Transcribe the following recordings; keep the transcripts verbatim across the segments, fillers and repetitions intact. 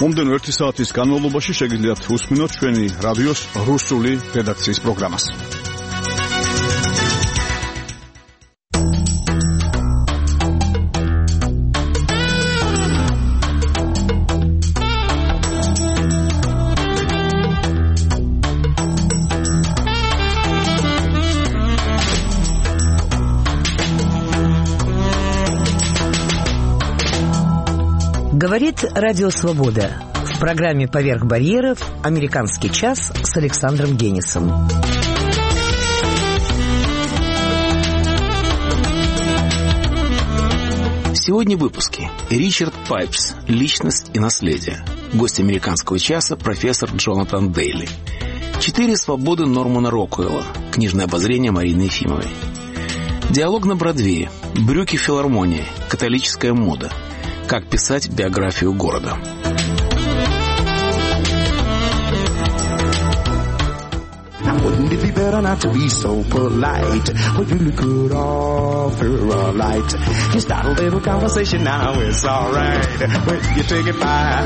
მომდენო ერთი საათის განმავლობაში შეგიძლიათ უსმინოთ ჩვენი რადიოს რუსული რედაქციის პროგრამას. Говорит Радио Свобода. В программе «Поверх барьеров» «Американский час» с Александром Генисом. Сегодня в выпуске. Ричард Пайпс. Личность и наследие. Гость «Американского часа» профессор Джонатан Дейли. Четыре свободы Нормана Рокуэлла. Книжное обозрение Марины Ефимовой. Диалог на Бродвее. Брюки филармонии. Католическая мода. Как писать биографию города. Wouldn't it be better not to be so polite? Well, you look good offer a light. You start a little conversation now, it's alright. When you take it by.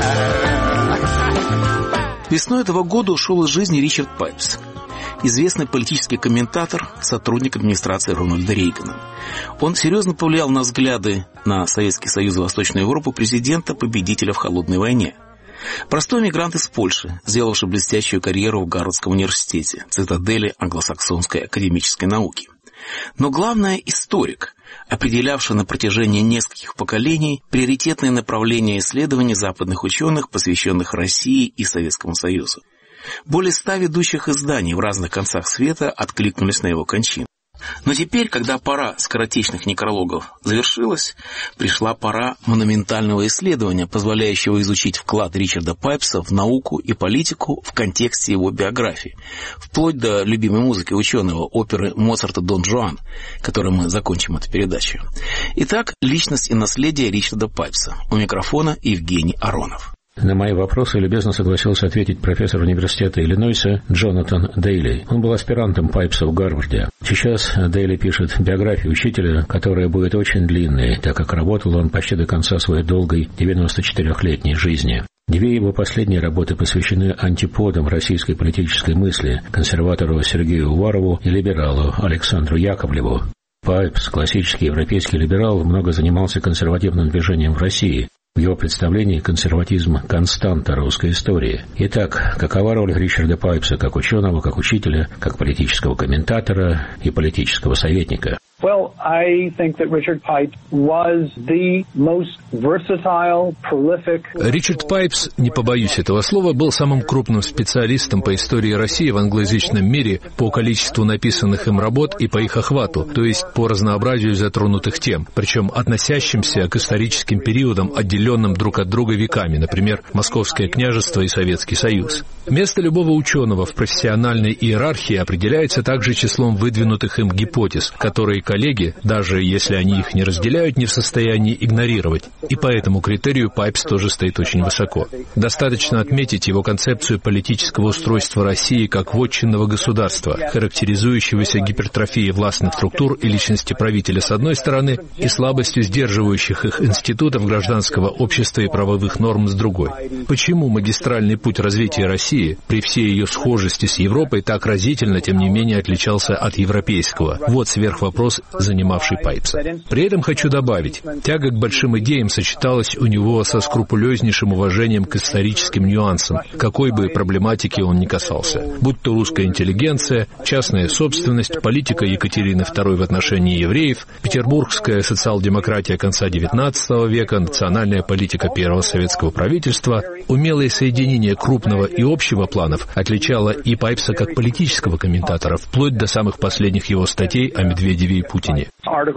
Весной этого года ушел из жизни Ричард Пайпс. Известный политический комментатор, сотрудник администрации Рональда Рейгана. Он серьезно повлиял на взгляды на Советский Союз и Восточную Европу президента-победителя в холодной войне. Простой мигрант из Польши, сделавший блестящую карьеру в Гарвардском университете, цитадели англосаксонской академической науки. Но главное – историк, определявший на протяжении нескольких поколений приоритетные направления исследований западных ученых, посвященных России и Советскому Союзу. Более ста ведущих изданий в разных концах света откликнулись на его кончину. Но теперь, когда пора скоротечных некрологов завершилась, пришла пора монументального исследования, позволяющего изучить вклад Ричарда Пайпса в науку и политику в контексте его биографии, вплоть до любимой музыки ученого, оперы Моцарта «Дон Жуан», которой мы закончим эту передачу. Итак, личность и наследие Ричарда Пайпса. У микрофона Евгений Аронов. На мои вопросы любезно согласился ответить профессор университета Иллинойса Джонатан Дейли. Он был аспирантом Пайпса в Гарварде. Сейчас Дейли пишет биографию учителя, которая будет очень длинной, так как работал он почти до конца своей долгой девяносто четырёхлетней жизни. Две его последние работы посвящены антиподам российской политической мысли, консерватору Сергею Уварову и либералу Александру Яковлеву. Пайпс, классический европейский либерал, много занимался консервативным движением в России. В его представлении консерватизм – константа русской истории. Итак, какова роль Ричарда Пайпса как ученого, как учителя, как политического комментатора и политического советника? Well, I think that Richard Pipes was the most versatile, prolific... Ричард Пайпс, не побоюсь этого слова, был самым крупным специалистом по истории России в англоязычном мире по количеству написанных им работ и по их охвату, то есть по разнообразию затронутых тем, причем относящимся к историческим периодам, отделенным друг от друга веками, например, Московское княжество и Советский Союз. Место любого ученого в профессиональной иерархии определяется также числом выдвинутых им гипотез, которые коллеги, даже если они их не разделяют, не в состоянии игнорировать. И по этому критерию Пайпс тоже стоит очень высоко. Достаточно отметить его концепцию политического устройства России как вотчинного государства, характеризующегося гипертрофией властных структур и личности правителя с одной стороны и слабостью сдерживающих их институтов гражданского общества и правовых норм с другой. Почему магистральный путь развития России, при всей ее схожести с Европой, так разительно, тем не менее, отличался от европейского? Вот сверхвопрос, занимавший Пайпса. При этом хочу добавить, тяга к большим идеям сочеталась у него со скрупулезнейшим уважением к историческим нюансам, какой бы проблематики он ни касался. Будь то русская интеллигенция, частная собственность, политика Екатерины второй в отношении евреев, петербургская социал-демократия конца девятнадцатого века, национальная политика первого советского правительства, умелое соединение крупного и общего планов отличало и Пайпса как политического комментатора, вплоть до самых последних его статей о Медведеве и Путине.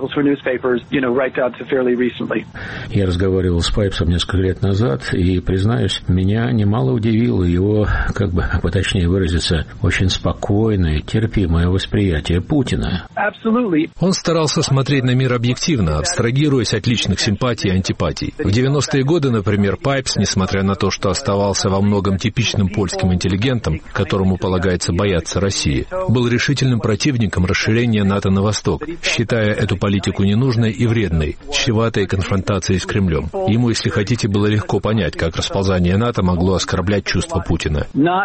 Я разговаривал с Пайпсом несколько лет назад, и, признаюсь, меня немало удивило его, как бы поточнее выразиться, очень спокойное, терпимое восприятие Путина. Он старался смотреть на мир объективно, абстрагируясь от личных симпатий и антипатий. В девяностые годы, например, Пайпс, несмотря на то, что оставался во многом типичным польским интеллигентом, которому полагается бояться России, был решительным противником расширения НАТО на восток, считая эту политику ненужной и вредной, чреватой конфронтацией с Кремлем. Ему, если хотите, было легко понять, как расползание НАТО могло оскорблять чувства Путина.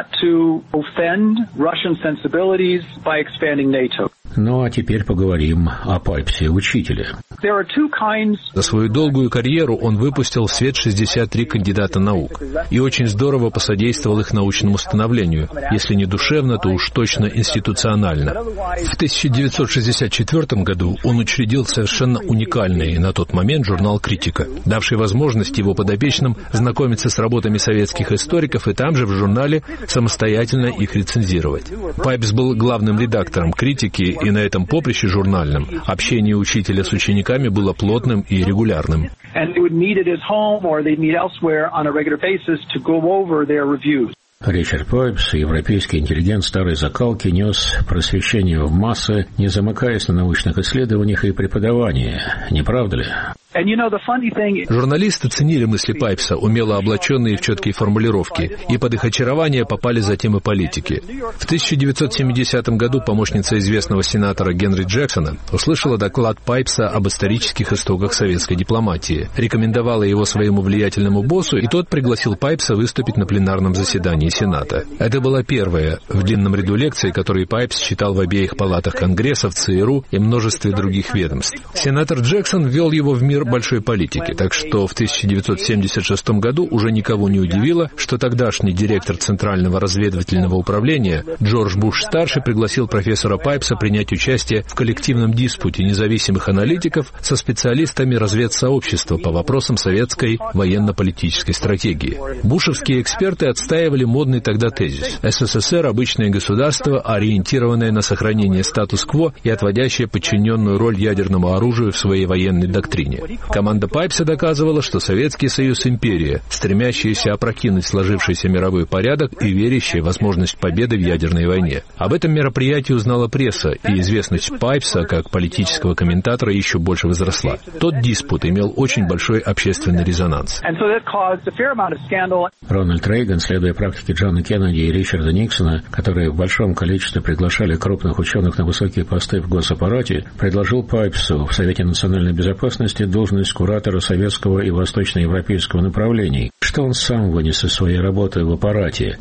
Ну а теперь поговорим о Пайпсе, учителе. За свою долгую карьеру он выпустил в свет шестьдесят три кандидата наук и очень здорово посодействовал их научному становлению, если не душевно, то уж точно институционально. В тысяча девятьсот шестьдесят четвёртом году он учредил совершенно уникальный на тот момент журнал «Критика», давший возможность его подопечным знакомиться с работами советских историков и там же в журнале самостоятельно их рецензировать. Пайпс был главным редактором «Критики», и на этом поприще журнальном общение учителя с учениками было плотным и регулярным. Ричард Пайпс, европейский интеллигент старой закалки, нес просвещение в массы, не замыкаясь на научных исследованиях и преподавании. Не правда ли? Журналисты ценили мысли Пайпса, умело облаченные в четкие формулировки, и под их очарование попали затем и политики. В тысяча девятьсот семидесятом году помощница известного сенатора Генри Джексона услышала доклад Пайпса об исторических истоках советской дипломатии, рекомендовала его своему влиятельному боссу, и тот пригласил Пайпса выступить на пленарном заседании Сената. Это была первая в длинном ряду лекций, которые Пайпс читал в обеих палатах Конгресса, в ЦРУ и множестве других ведомств. Сенатор Джексон ввел его в мир большой политики, так что в тысяча девятьсот семьдесят шестом году уже никого не удивило, что тогдашний директор Центрального разведывательного управления Джордж Буш-старший пригласил профессора Пайпса принять участие в коллективном диспуте независимых аналитиков со специалистами разведсообщества по вопросам советской военно-политической стратегии. Бушевские эксперты отстаивали модный тогда тезис: СССР – обычное государство, ориентированное на сохранение статус-кво и отводящее подчиненную роль ядерному оружию в своей военной доктрине. Команда Пайпса доказывала, что Советский Союз – империя, стремящаяся опрокинуть сложившийся мировой порядок и верящая в возможность победы в ядерной войне. Об этом мероприятии узнала пресса, и известность Пайпса как политического комментатора еще больше возросла. Тот диспут имел очень большой общественный резонанс. Рональд Рейган, следуя практике Джона Кеннеди и Ричарда Никсона, которые в большом количестве приглашали крупных ученых на высокие посты в госаппарате, предложил Пайпсу в Совете национальной безопасности должность куратора советского и восточноевропейского направлений. Что он сам вынес из своей работы в аппарате?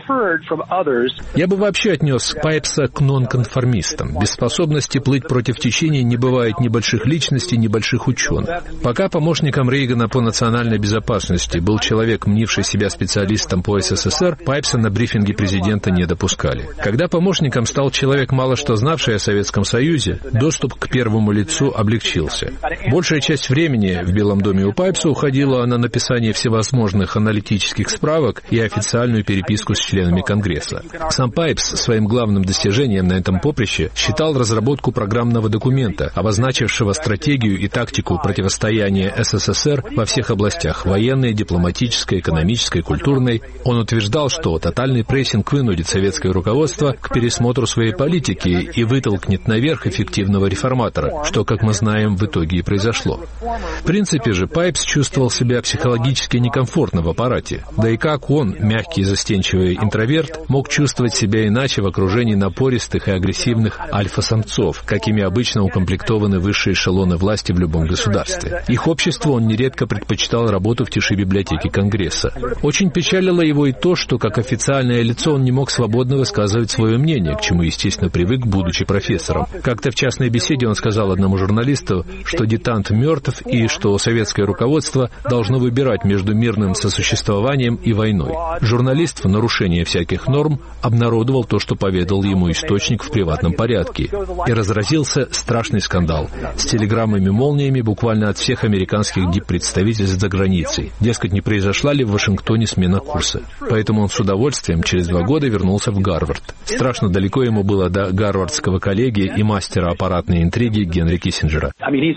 Я бы вообще отнес Пайпса к нонконформистам. Без способности плыть против течения не бывает ни больших личностей, ни больших ученых. Пока помощником Рейгана по национальной безопасности был человек, мнивший себя специалистом по СССР, Пайпса на брифинге президента не допускали. Когда помощником стал человек, мало что знавший о Советском Союзе, доступ к первому лицу облегчился. Большая часть времени в Белом доме у Пайпса уходила на написание всевозможных аналитических справок и официальную переписку с членами Конгресса. Сам Пайпс своим главным достижением на этом поприще считал разработку программного документа, обозначившего стратегию и тактику противостояния СССР во всех областях – военной, дипломатической, экономической, культурной. Он утверждал, что тотальный прессинг вынудит советское руководство к пересмотру своей политики и вытолкнет наверх эффективного реформатора, что, как мы знаем, в итоге и произошло. В принципе же, Пайпс чувствовал себя психологически некомфортно в аппарате. Да и как он, мягкий и застенчивый интроверт, мог чувствовать себя иначе в окружении напористых и агрессивных альфа-самцов, какими обычно укомплектованы высшие эшелоны власти в любом государстве. Их обществу он нередко предпочитал работу в тиши библиотеки Конгресса. Очень печалило его и то, что как официальное лицо он не мог свободно высказывать свое мнение, к чему, естественно, привык, будучи профессором. Как-то в частной беседе он сказал одному журналисту, что диктант мертв и что советское руководство должно выбирать между мирным сосуществованием и войной. Журналист в нарушение всяких норм обнародовал то, что поведал ему источник в приватном порядке. И разразился страшный скандал с телеграммами-молниями буквально от всех американских диппредставительств за границей. Дескать, не произошла ли в Вашингтоне смена курса. Поэтому он с удовольствием через два года вернулся в Гарвард. Страшно далеко ему было до гарвардского коллеги и мастера аппаратной интриги Генри Киссинджера.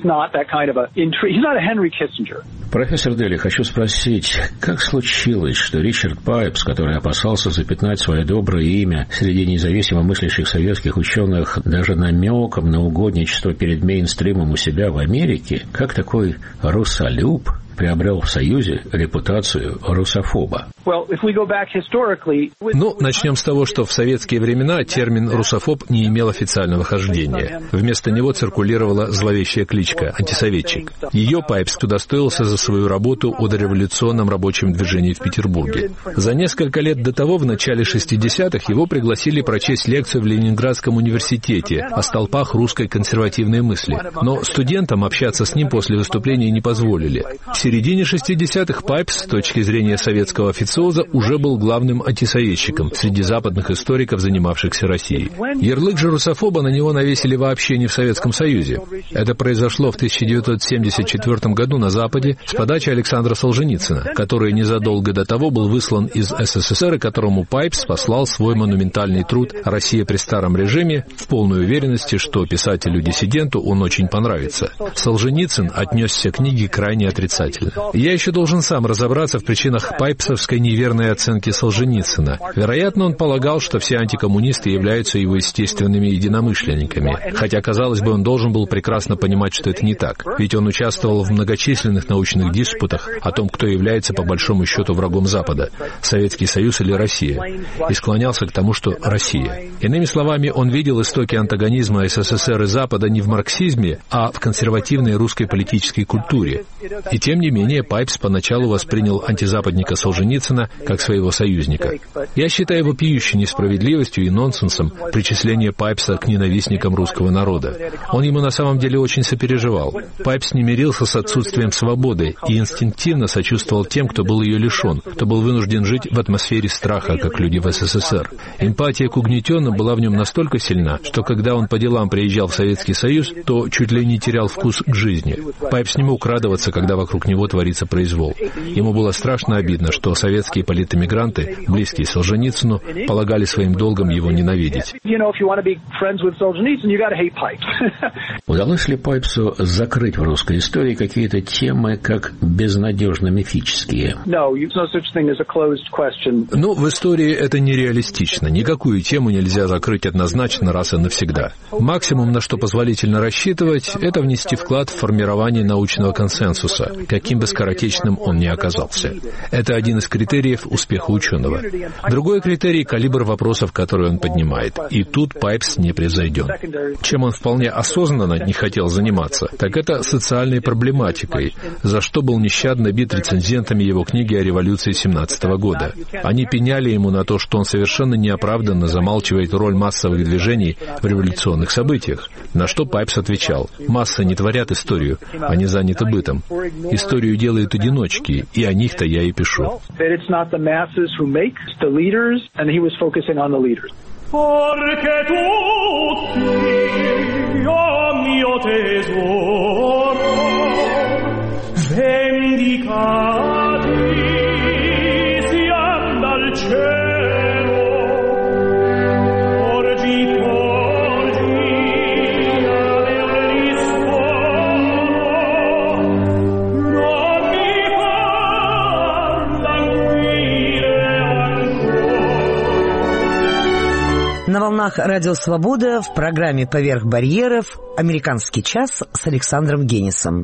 Профессор Дейли, хочу спросить, как случилось, что Ричард Пайпс, который опасался запятнать свое доброе имя среди независимо мыслящих советских ученых даже намеком на угодничество перед мейнстримом у себя в Америке, как такой русолюб приобрел в Союзе репутацию русофоба. Ну, начнем с того, что в советские времена термин «русофоб» не имел официального хождения. Вместо него циркулировала зловещая кличка «антисоветчик». Ее Пайпс удостоился за свою работу о дореволюционном рабочем движении в Петербурге. За несколько лет до того, в начале шестидесятых, его пригласили прочесть лекцию в Ленинградском университете о столпах русской консервативной мысли. Но студентам общаться с ним после выступления не позволили. В середине шестидесятых Пайпс, с точки зрения советского официоза, уже был главным антисоветчиком среди западных историков, занимавшихся Россией. Ярлык же русофоба на него навесили вообще не в Советском Союзе. Это произошло в тысяча девятьсот семьдесят четвёртом году на Западе с подачи Александра Солженицына, который незадолго до того был выслан из СССР и которому Пайпс послал свой монументальный труд «Россия при старом режиме» в полной уверенности, что писателю-диссиденту он очень понравится. Солженицын отнесся к книге крайне отрицательно. Я еще должен сам разобраться в причинах пайпсовской неверной оценки Солженицына. Вероятно, он полагал, что все антикоммунисты являются его естественными единомышленниками. Хотя, казалось бы, он должен был прекрасно понимать, что это не так. Ведь он участвовал в многочисленных научных диспутах о том, кто является по большому счету врагом Запада – Советский Союз или Россия. И склонялся к тому, что Россия. Иными словами, он видел истоки антагонизма СССР и Запада не в марксизме, а в консервативной русской политической культуре. И тем не менее, Пайпс поначалу воспринял антизападника Солженицына как своего союзника. Я считаю вопиющей несправедливостью и нонсенсом причисление Пайпса к ненавистникам русского народа. Он ему на самом деле очень сопереживал. Пайпс не мирился с отсутствием свободы и инстинктивно сочувствовал тем, кто был ее лишен, кто был вынужден жить в атмосфере страха, как люди в СССР. Эмпатия к угнетенным была в нем настолько сильна, что когда он по делам приезжал в Советский Союз, то чуть ли не терял вкус к жизни. Пайпс не мог радоваться, когда вокруг него творится произвол. Ему было страшно обидно, что советские политэмигранты, близкие Солженицыну, полагали своим долгом его ненавидеть. Удалось ли Пайпсу закрыть в русской истории какие-то темы как безнадежно-мифические? Ну, в истории это нереалистично. Никакую тему нельзя закрыть однозначно раз и навсегда. Максимум, на что позволительно рассчитывать, это внести вклад в формирование научного консенсуса, каким бы скоротечным он ни оказался. Это один из критериев успеха ученого. Другой критерий — калибр вопросов, которые он поднимает. И тут Пайпс не превзойден. Чем он вполне осознанно не хотел заниматься, так это социальной проблематикой, за что был нещадно бит рецензентами его книги о революции семнадцатого года. Они пеняли ему на то, что он совершенно неоправданно замалчивает роль массовых движений в революционных событиях. На что Пайпс отвечал: массы не творят историю, они заняты бытом. Историю делают одиночки, и о них-то я и пишу. Porque tutti, oh mio tesoro, vendicati siam dal cielo, porgi, porgi, averli sfono, non mi far languire ancora. На волнах Радио Свобода в программе «Поверх барьеров» «Американский час» с Александром Генисом.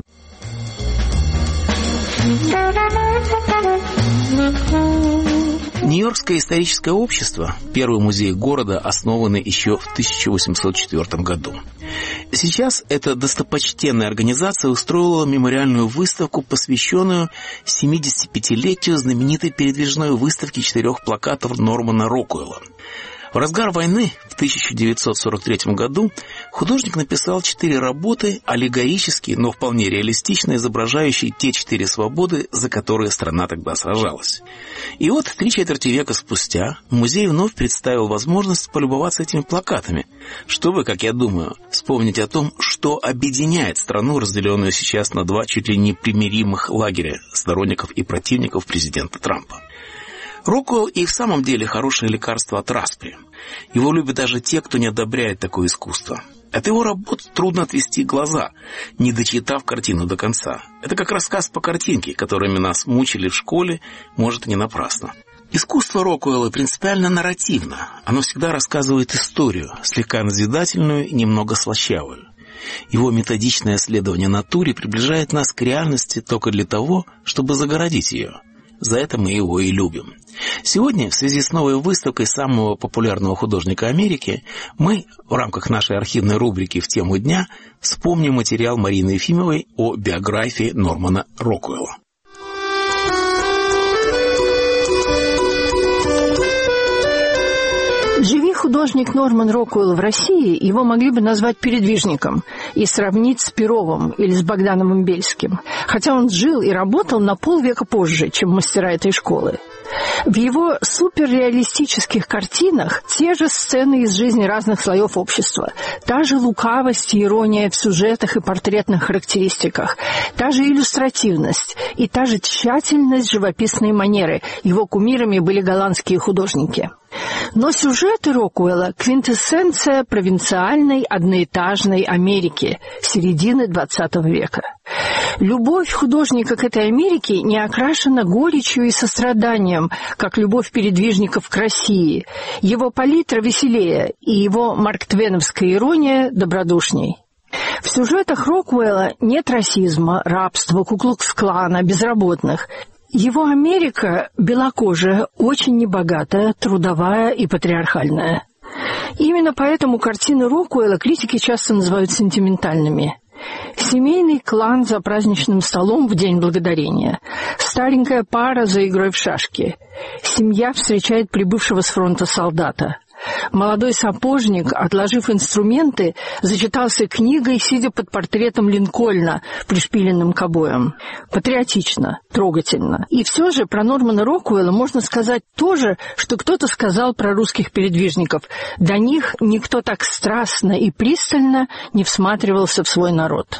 Нью-Йоркское историческое общество, первый музей города, основанный еще в тысяча восемьсот четвёртом году. Сейчас эта достопочтенная организация устроила мемориальную выставку, посвященную семидесятипятилетию знаменитой передвижной выставки четырех плакатов Нормана Рокуэлла. В разгар войны в тысяча девятьсот сорок третьем году художник написал четыре работы, аллегорические, но вполне реалистично изображающие те четыре свободы, за которые страна тогда сражалась. И вот три четверти века спустя музей вновь представил возможность полюбоваться этими плакатами, чтобы, как я думаю, вспомнить о том, что объединяет страну, разделенную сейчас на два чуть ли не примиримых лагеря сторонников и противников президента Трампа. Рокуэлл и в самом деле хорошее лекарство от распри. Его любят даже те, кто не одобряет такое искусство. От его работ трудно отвести глаза, не дочитав картину до конца. Это как рассказ по картинке, которыми нас мучили в школе, может, и не напрасно. Искусство Рокуэлла принципиально нарративно. Оно всегда рассказывает историю, слегка назидательную и немного слащавую. Его методичное исследование натуры приближает нас к реальности только для того, чтобы загородить ее. За это мы его и любим. Сегодня, в связи с новой выставкой самого популярного художника Америки, мы в рамках нашей архивной рубрики «В тему дня» вспомним материал Марины Ефимовой о биографии Нормана Рокуэлла. Живи художник Норман Рокуэлл в России, его могли бы назвать передвижником и сравнить с Перовым или с Богдановым Бельским, хотя он жил и работал на полвека позже, чем мастера этой школы. В его суперреалистических картинах те же сцены из жизни разных слоев общества, та же лукавость и ирония в сюжетах и портретных характеристиках, та же иллюстративность и та же тщательность живописной манеры. Его кумирами были голландские художники. Но сюжеты Рокуэлла – квинтэссенция провинциальной одноэтажной Америки середины двадцатого века. Любовь художника к этой Америке не окрашена горечью и состраданием, как любовь передвижников к России. Его палитра веселее, и его марктвеновская ирония добродушней. В сюжетах Рокуэлла нет расизма, рабства, Ку-клукс-клана, безработных. Его Америка белокожая, очень небогатая, трудовая и патриархальная. Именно поэтому картины Рокуэлла критики часто называют сентиментальными. Семейный клан за праздничным столом в День Благодарения. Старенькая пара за игрой в шашки. Семья встречает прибывшего с фронта солдата. Молодой сапожник, отложив инструменты, зачитался книгой, сидя под портретом Линкольна, пришпиленным к обоям. Патриотично, трогательно. И все же про Нормана Рокуэлла можно сказать то же, что кто-то сказал про русских передвижников. До них никто так страстно и пристально не всматривался в свой народ.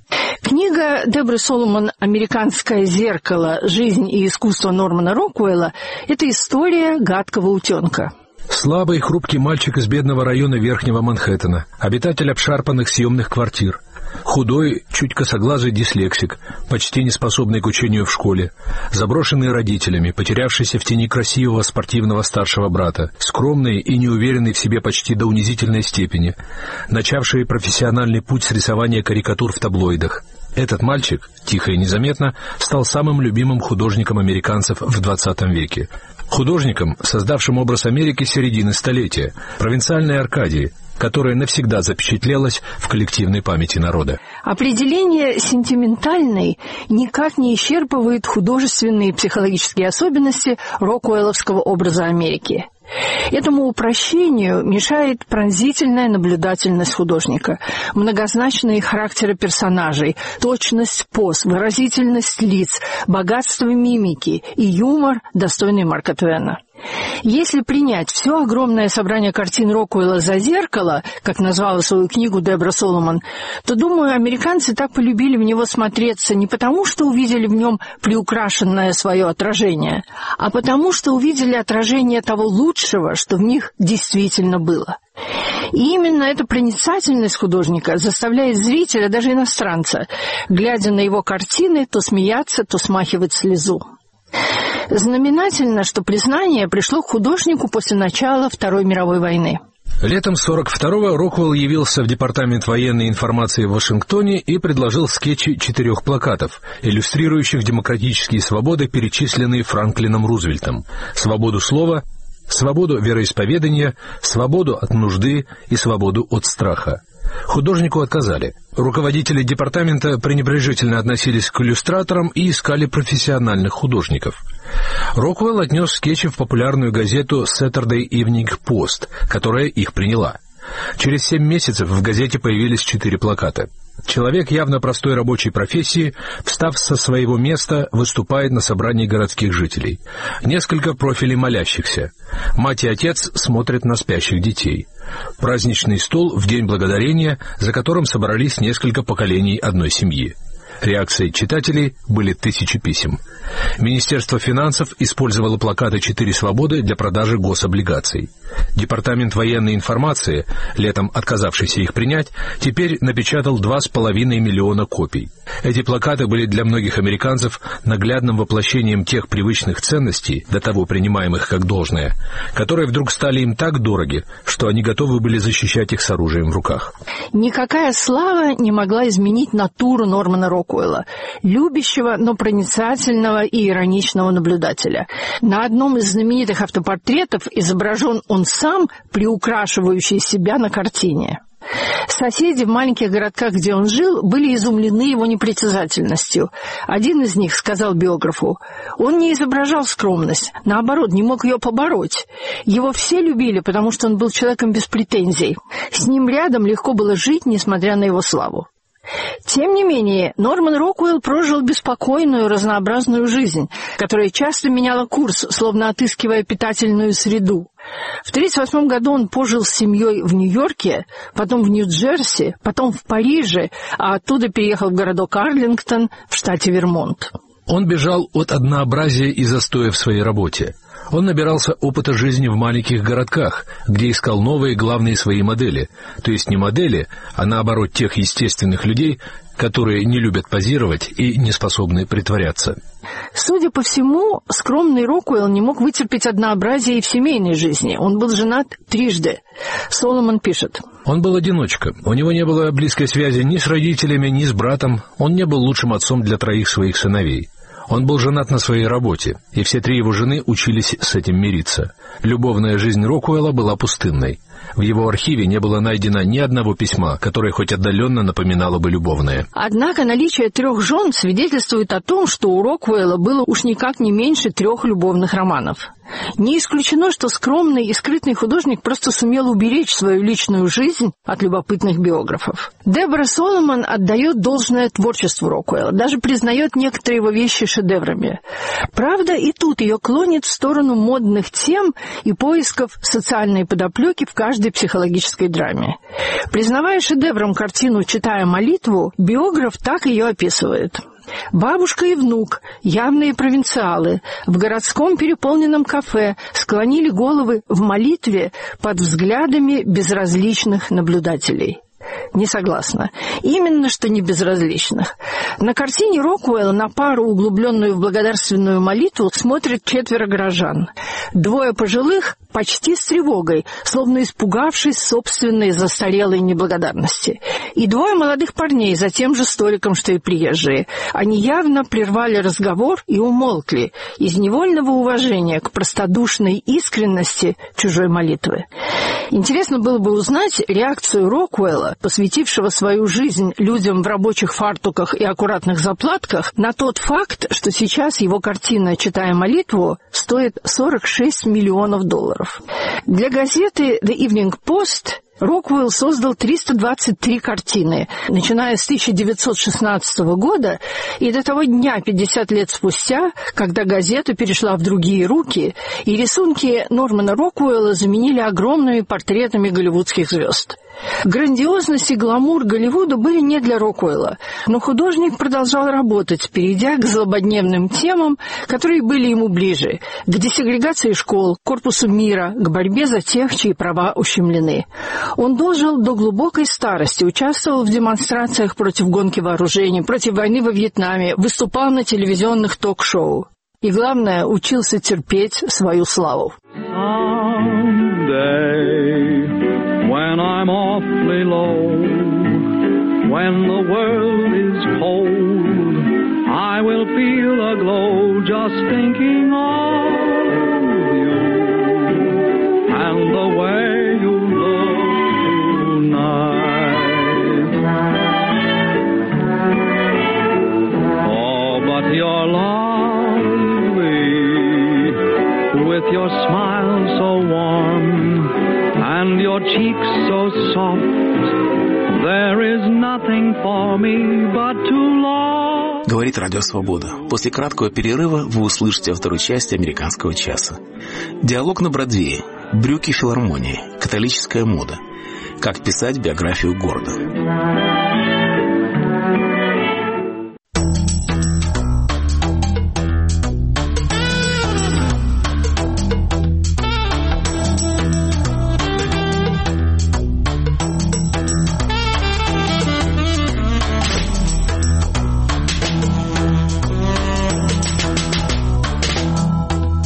Книга Дебры Соломон «Американское зеркало. Жизнь и искусство Нормана Рокуэлла» — это история гадкого утенка. Слабый, хрупкий мальчик из бедного района Верхнего Манхэттена, обитатель обшарпанных съемных квартир, худой, чуть косоглазый дислексик, почти неспособный к учению в школе, заброшенный родителями, потерявшийся в тени красивого спортивного старшего брата, скромный и неуверенный в себе почти до унизительной степени, начавший профессиональный путь с рисования карикатур в таблоидах. Этот мальчик, тихо и незаметно, стал самым любимым художником американцев в двадцатом веке. Художником, создавшим образ Америки середины столетия, провинциальной Аркадии, которая навсегда запечатлелась в коллективной памяти народа. Определение «сентиментальный» никак не исчерпывает художественные и психологические особенности рокуэлловского образа Америки. Этому упрощению мешает пронзительная наблюдательность художника, многозначные характеры персонажей, точность поз, выразительность лиц, богатство мимики и юмор, достойный Марка Твена. Если принять все огромное собрание картин Рокуэлла за зеркало, как назвала свою книгу Дебра Соломон, то, думаю, американцы так полюбили в него смотреться не потому, что увидели в нем приукрашенное свое отражение, а потому, что увидели отражение того лучшего, что в них действительно было. И именно эта проницательность художника заставляет зрителя, даже иностранца, глядя на его картины, то смеяться, то смахивать слезу. Знаменательно, что признание пришло к художнику после начала Второй мировой войны. Летом сорок второго Рокуэлл явился в Департамент военной информации в Вашингтоне и предложил скетчи четырех плакатов, иллюстрирующих демократические свободы, перечисленные Франклином Рузвельтом: свободу слова, свободу вероисповедания, свободу от нужды и свободу от страха. Художнику отказали. Руководители департамента пренебрежительно относились к иллюстраторам и искали профессиональных художников. Рокуэлл отнес скетчи в популярную газету Saturday Evening Post, которая их приняла. Через семь месяцев в газете появились четыре плаката. Человек явно простой рабочей профессии, встав со своего места, выступает на собрании городских жителей. Несколько профилей молящихся. Мать и отец смотрят на спящих детей. Праздничный стол в День Благодарения, за которым собрались несколько поколений одной семьи. Реакцией читателей были тысячи писем. Министерство финансов использовало плакаты «Четыре свободы» для продажи гособлигаций. Департамент военной информации, летом отказавшийся их принять, теперь напечатал два с половиной миллиона копий. Эти плакаты были для многих американцев наглядным воплощением тех привычных ценностей, до того принимаемых как должное, которые вдруг стали им так дороги, что они готовы были защищать их с оружием в руках. Никакая слава не могла изменить натуру Нормана Рокуэлла, любящего, но проницательного и ироничного наблюдателя. На одном из знаменитых автопортретов изображен он сам, приукрашивающий себя на картине. Соседи в маленьких городках, где он жил, были изумлены его непритязательностью. Один из них сказал биографу: «Он не изображал скромность, наоборот, не мог ее побороть. Его все любили, потому что он был человеком без претензий. С ним рядом легко было жить, несмотря на его славу». Тем не менее, Норман Рокуэлл прожил беспокойную, разнообразную жизнь, которая часто меняла курс, словно отыскивая питательную среду. В тридцать восьмом году он пожил с семьей в Нью-Йорке, потом в Нью-Джерси, потом в Париже, а оттуда переехал в городок Арлингтон в штате Вермонт. Он бежал от однообразия и застоя в своей работе. Он набирался опыта жизни в маленьких городках, где искал новые главные свои модели, то есть не модели, а наоборот тех естественных людей, которые не любят позировать и не способны притворяться. Судя по всему, скромный Рокуэлл не мог вытерпеть однообразие и в семейной жизни. Он был женат трижды. Соломон пишет: «Он был одиночка. У него не было близкой связи ни с родителями, ни с братом. Он не был лучшим отцом для троих своих сыновей. Он был женат на своей работе, и все три его жены учились с этим мириться. Любовная жизнь Рокуэлла была пустынной. В его архиве не было найдено ни одного письма, которое хоть отдаленно напоминало бы любовное». Однако наличие трех жен свидетельствует о том, что у Рокуэлла было уж никак не меньше трех любовных романов. Не исключено, что скромный и скрытный художник просто сумел уберечь свою личную жизнь от любопытных биографов. Дебора Соломон отдает должное творчеству Рокуэлла, даже признает некоторые его вещи шедеврами. Правда, и тут ее клонит в сторону модных тем и поисков социальной подоплеки в каждой психологической драме. Признавая шедевром картину «Читая молитву», биограф так ее описывает: «Бабушка и внук, явные провинциалы, в городском переполненном кафе склонили головы в молитве под взглядами безразличных наблюдателей». Не согласна. Именно что не безразличных. На картине Рокуэлла на пару, углубленную в благодарственную молитву, смотрят четверо горожан. Двое пожилых почти с тревогой, словно испугавшись собственной застарелой неблагодарности. И двое молодых парней за тем же столиком, что и приезжие. Они явно прервали разговор и умолкли из невольного уважения к простодушной искренности чужой молитвы. Интересно было бы узнать реакцию Рокуэлла, посвятившего свою жизнь людям в рабочих фартуках и аккуратных заплатках, на тот факт, что сейчас его картина «Читая молитву» стоит сорок шесть миллионов долларов. Для газеты «The Evening Post» Рокуэлл создал триста двадцать три картины, начиная с тысяча девятьсот шестнадцатого года и до того дня, пятьдесят лет спустя, когда газета перешла в другие руки, и рисунки Нормана Рокуэлла заменили огромными портретами голливудских звезд. Грандиозность и гламур Голливуда были не для Рокуэлла, но художник продолжал работать, перейдя к злободневным темам, которые были ему ближе, к десегрегации школ, к корпусу мира, к борьбе за тех, чьи права ущемлены. Он дожил до глубокой старости, участвовал в демонстрациях против гонки вооружений, против войны во Вьетнаме, выступал на телевизионных ток-шоу. И, главное, учился терпеть свою славу. When I'm awfully low, when the world is cold, I will feel a glow just thinking of you and the way you look tonight. Oh, but you're lovely with your smile so warm and your cheeks so soft, there is nothing for me but to love. Говорит Радио Свобода. После краткого перерыва вы услышите во второй части «Американского часа». Диалог на Бродвее, брюки филармонии, католическая мода, как писать биографию города.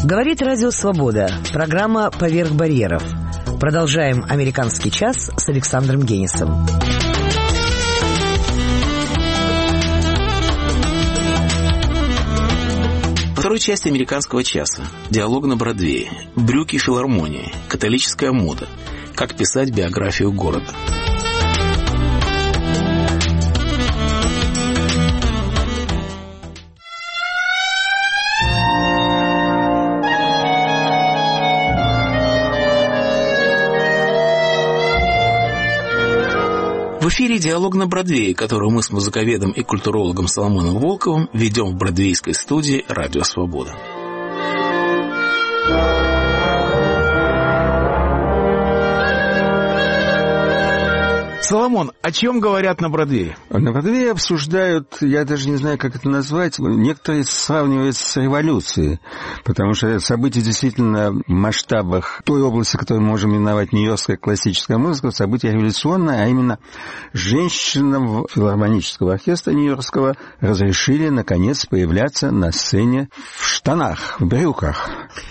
Говорит Радио Свобода. Программа «Поверх барьеров». Продолжаем «Американский час» с Александром Генисом. Во второй части «Американского часа» диалог на Бродвее, брюки филармонии, католическая мода, как писать биографию города. В эфире «Диалог на Бродвее», который мы с музыковедом и культурологом Соломоном Волковым ведем в бродвейской студии «Радио Свобода». Соломон, о чем говорят на Бродвее? На Бродвее обсуждают, я даже не знаю, как это назвать, некоторые сравнивают с революцией, потому что события действительно в масштабах той области, которую мы можем именовать нью-йоркская классическая музыка, событие революционное, а именно женщинам филармонического оркестра нью-йоркского разрешили, наконец, появляться на сцене в штанах, в брюках.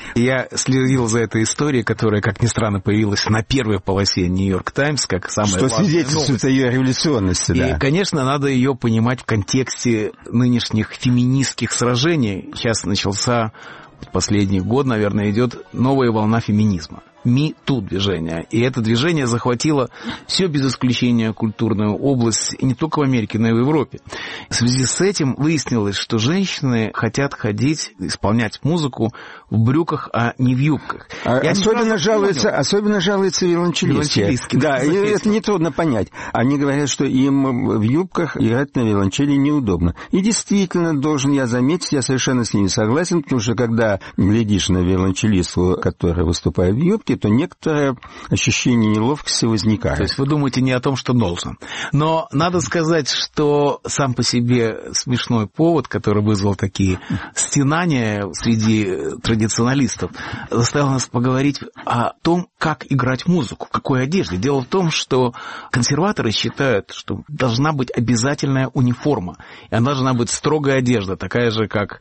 Я следил за этой историей, которая, как ни странно, появилась на первой полосе «Нью-Йорк Таймс», как самая Что важная свидетельствует о ее революционности, И, да. конечно, надо ее понимать в контексте нынешних феминистских сражений. Сейчас начался, последний год, наверное, идет новая волна феминизма. Me-Too движение. И это движение захватило все без исключения культурную область, и не только в Америке, но и в Европе. В связи с этим выяснилось, что женщины хотят ходить, исполнять музыку в брюках, а не в юбках. А особенно, жалуются, особенно жалуются виолончелистки. Виолончелистки, да, да, и это нетрудно понять. Они говорят, что им в юбках играть на виолончели неудобно. И действительно, должен я заметить, я совершенно с ними согласен, потому что когда глядишь на виолончелистку, которая выступает в юбке, то некоторое ощущение неловкости возникает. То есть вы думаете не о том, что должен. Но надо сказать, что сам по себе смешной повод, который вызвал такие стенания среди традиционалистов, заставил нас поговорить о том, как играть музыку, в какой одежде. Дело в том, что консерваторы считают, что должна быть обязательная униформа, и она должна быть строгая одежда, такая же, как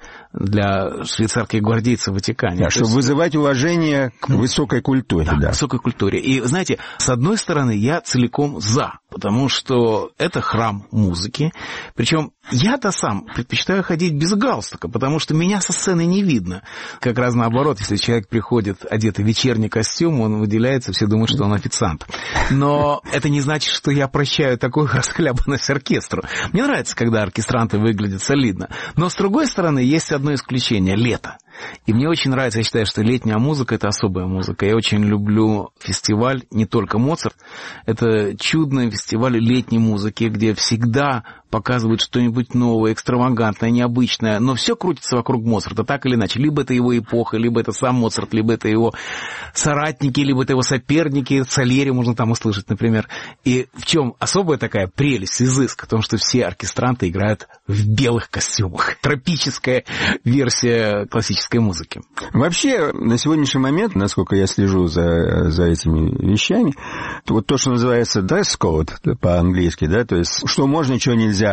для швейцарских гвардейцев в Ватикане. Да, чтобы есть... вызывать уважение к высокой культуре. Да, да, к высокой культуре. И, знаете, с одной стороны, я целиком за, потому что это храм музыки. Причем я-то сам предпочитаю ходить без галстука, потому что меня со сцены не видно. Как раз наоборот, если человек приходит одетый в вечерний костюм, он выделяется, все думают, что он официант. Но это не значит, что я прощаю такую расхлябанность оркестру. Мне нравится, когда оркестранты выглядят солидно. Но, с другой стороны, есть одно исключение — лето. И мне очень нравится, я считаю, что летняя музыка — это особая музыка. Я очень люблю фестиваль «Не только Моцарт». Это чудный фестиваль летней музыки, где всегда показывают что-нибудь новое, экстравагантное, необычное, но все крутится вокруг Моцарта, так или иначе. Либо это его эпоха, либо это сам Моцарт, либо это его соратники, либо это его соперники. Сальери можно там услышать, например. И в чем особая такая прелесть, изыск? В том, что все оркестранты играют в белых костюмах. Тропическая версия классической музыки. Вообще, на сегодняшний момент, насколько я слежу за, за этими вещами, вот то, что называется dress code по-английски, да, то есть что можно, чего нельзя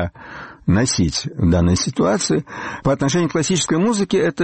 носить в данной ситуации. По отношению к классической музыке это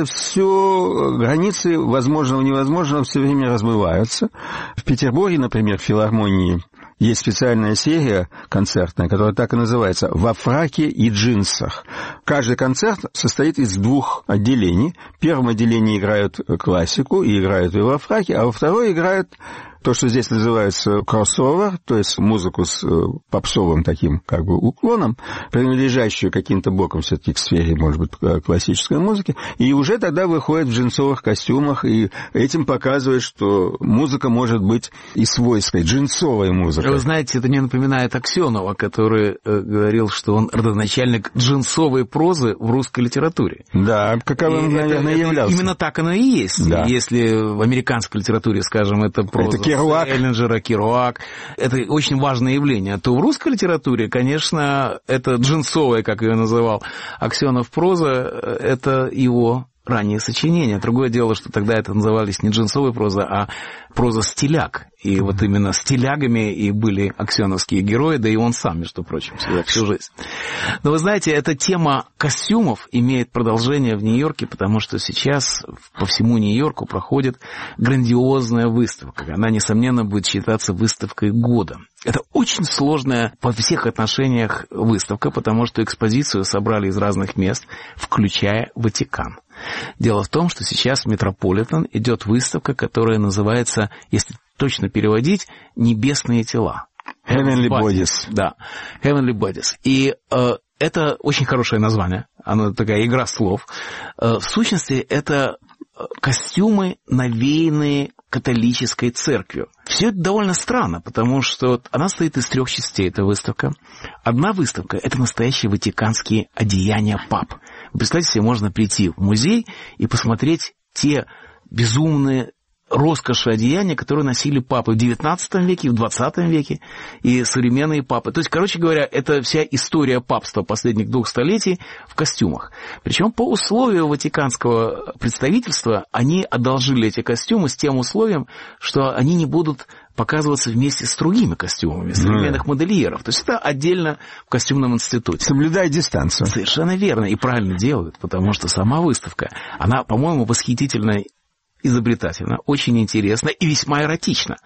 все границы возможного и невозможного все время размываются. В Петербурге, например, в филармонии есть специальная серия концертная, которая так и называется «Во фраке и джинсах». Каждый концерт состоит из двух отделений. В первом отделении играют классику и играют ее во фраке, а во второй играют то, что здесь называется кроссовер, то есть музыку с попсовым таким как бы уклоном, принадлежащую каким-то боком все-таки к сфере, может быть, классической музыки, и уже тогда выходит в джинсовых костюмах, и этим показывает, что музыка может быть и свойской, джинсовой музыкой. Вы знаете, это мне напоминает Аксенова, который э, говорил, что он родоначальник джинсовой прозы в русской литературе. Да, каковым, наверное, это, являлся. Именно так оно и есть. Да. Если в американской литературе, скажем, это проза... Это Керуак. Эллинджера, Керуак. Это очень важное явление. То в русской литературе, конечно, это джинсовая, как ее называл Аксенов, проза, это его ранние сочинения. Другое дело, что тогда это назывались не джинсовая проза, а проза стиляг. И mm-hmm. вот именно стилягами и были аксеновские герои, да и он сам, между прочим, всегда, всю жизнь. Но вы знаете, эта тема костюмов имеет продолжение в Нью-Йорке, потому что сейчас по всему Нью-Йорку проходит грандиозная выставка. Она, несомненно, будет считаться выставкой года. Это очень сложная во всех отношениях выставка, потому что экспозицию собрали из разных мест, включая Ватикан. Дело в том, что сейчас в Метрополитен идет выставка, которая называется, если точно переводить, «Небесные тела». Heavenly Bodies. Да, Heavenly Bodies. И э, это очень хорошее название, оно такая игра слов. Э, в сущности, это костюмы, навеянные католической церковью. Все это довольно странно, потому что она состоит из трех частей, эта выставка. Одна выставка – это настоящие ватиканские одеяния пап. Вы представьте себе, можно прийти в музей и посмотреть те безумные роскоши одеяния, которые носили папы в девятнадцатом веке, в двадцатом веке, и современные папы. То есть, короче говоря, это вся история папства последних двух столетий в костюмах. Причем по условию ватиканского представительства они одолжили эти костюмы с тем условием, что они не будут показываться вместе с другими костюмами современных mm. модельеров. То есть это отдельно в костюмном институте. Соблюдая дистанцию. Совершенно верно. И правильно делают, потому что сама выставка, она, по-моему, восхитительная, изобретательно, очень интересно и весьма эротично.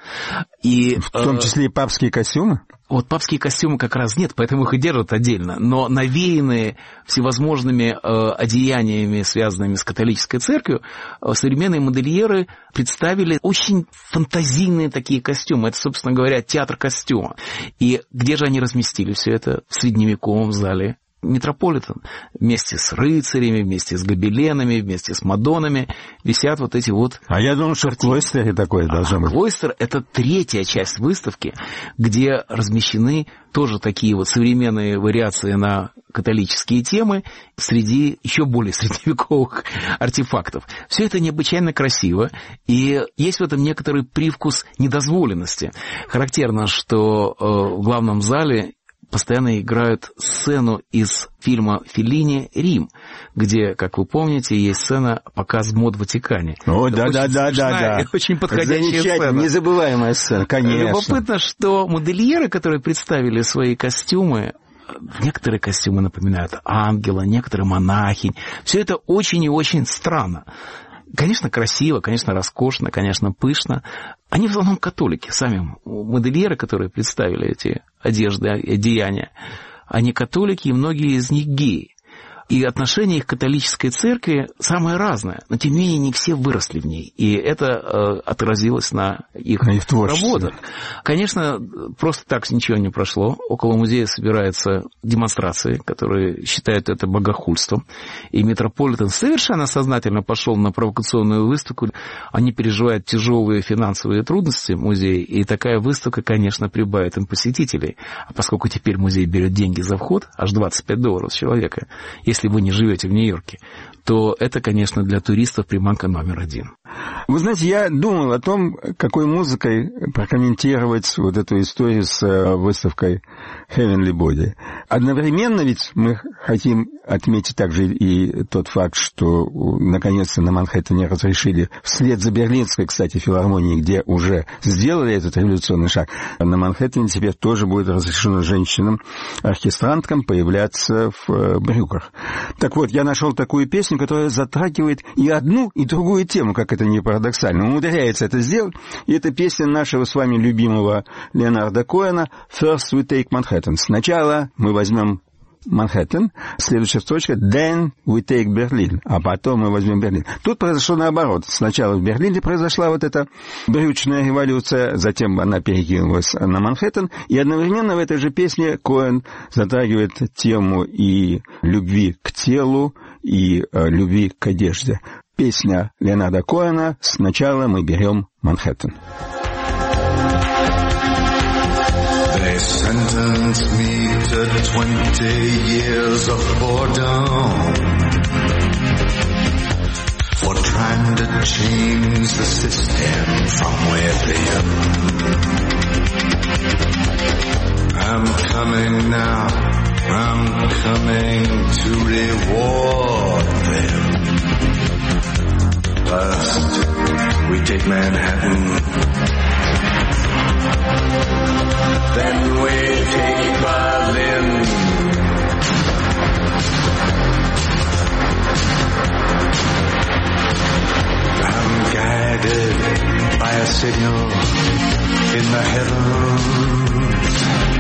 И, в том числе и папские костюмы? Вот папские костюмы как раз нет, поэтому их и держат отдельно. Но навеянные всевозможными э, одеяниями, связанными с католической церковью, э, современные модельеры представили очень фантазийные такие костюмы. Это, собственно говоря, театр костюма. И где же они разместили все это? В средневековом зале Метрополитен. Вместе с рыцарями, вместе с гобеленами, вместе с мадоннами висят вот эти вот... А я думал, что в Клойстере такое должно а, быть. Клойстер — это третья часть выставки, где размещены тоже такие вот современные вариации на католические темы среди еще более средневековых артефактов. Все это необычайно красиво, и есть в этом некоторый привкус недозволенности. Характерно, что э, в главном зале постоянно играют сцену из фильма Феллини «Рим», где, как вы помните, есть сцена показ мод в Ватикане. О, да-да-да-да-да. Очень подходящая сцена. Незабываемая сцена, конечно. Любопытно, что модельеры, которые представили свои костюмы, некоторые костюмы напоминают ангела, некоторые монахинь. Все это очень и очень странно. Конечно, красиво, конечно, роскошно, конечно, пышно. Они в основном католики, сами модельеры, которые представили эти одежды, одеяния. Они католики, и многие из них геи. И отношение их к католической церкви самое разное. Но, тем не менее, не все выросли в ней. И это э, отразилось на их, на их работах. Конечно, просто так ничего не прошло. Около музея собираются демонстрации, которые считают это богохульством. И Метрополитен совершенно сознательно пошел на провокационную выставку. Они переживают тяжелые финансовые трудности музея. И такая выставка, конечно, прибавит им посетителей. А поскольку теперь музей берет деньги за вход, аж двадцать пять долларов с человека, если вы не живете в Нью-Йорке, то это, конечно, для туристов приманка номер один. Вы знаете, я думал о том, какой музыкой прокомментировать вот эту историю с выставкой Heavenly Body. Одновременно ведь мы хотим отметить также и тот факт, что наконец-то на Манхэттене разрешили, вслед за Берлинской, кстати, филармонией, где уже сделали этот революционный шаг, на Манхэттене теперь тоже будет разрешено женщинам-оркестранткам появляться в брюках. Так вот, я нашел такую песню, которая затрагивает и одну, и другую тему, как это ни парадоксально. Умудряется это сделать. И это песня нашего с вами любимого Леонарда Коэна «First we take Manhattan». Сначала мы возьмем Манхэттен, следующая строчка «Then we take Berlin», а потом мы возьмем Берлин. Тут произошло наоборот. Сначала в Берлине произошла вот эта брючная революция, затем она перекинулась на Манхэттен, и одновременно в этой же песне Коэн затрагивает тему и любви к телу, и э, любви к одежде. Песня Леонарда Коэна «Сначала мы берем Манхэттен». They sentenced me to twenty years of boredom for trying to change the system from within. I'm coming now, I'm coming to reward them. take Manhattan. Then we take Berlin. I'm guided by a signal in the heavens.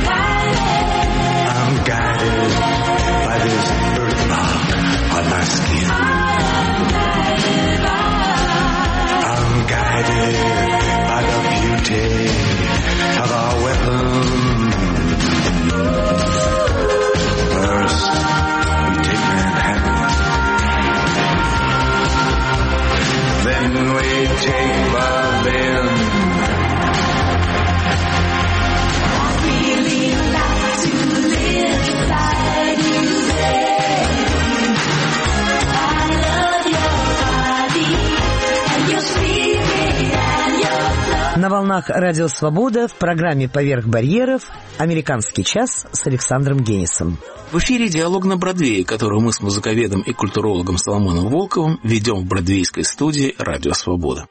I'm guided by this birthmark on my skin. I'm guided by the beauty of our weapons. First, we take Manhattan. Then we take Berlin. На волнах Радио Свобода в программе «Поверх барьеров» «Американский час» с Александром Генисом. В эфире «Диалог на Бродвее», который мы с музыковедом и культурологом Соломоном Волковым ведем в бродвейской студии «Радио Свобода».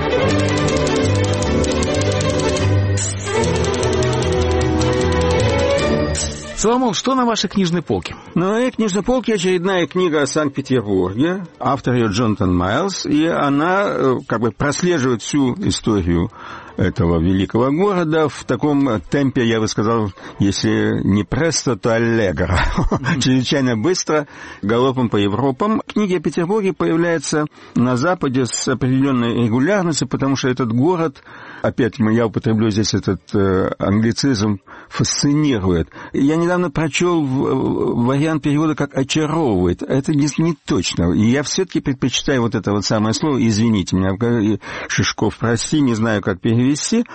Соломон, что на вашей книжной полке? На моей книжной полке очередная книга о Санкт-Петербурге. Автор ее Джонатан Майлз. И она как бы прослеживает всю историю этого великого города в таком темпе, я бы сказал, если не престо, то аллегро. Mm-hmm. Чрезвычайно быстро, галопом по Европам. Книги о Петербурге появляются на Западе с определенной регулярностью, потому что этот город, опять я употреблю здесь этот э, англицизм, фасцинирует. Я недавно прочел вариант перевода как «очаровывает». Это не, не точно. И я все-таки предпочитаю вот это вот самое слово, извините меня, Шишков, прости, не знаю, как перевести.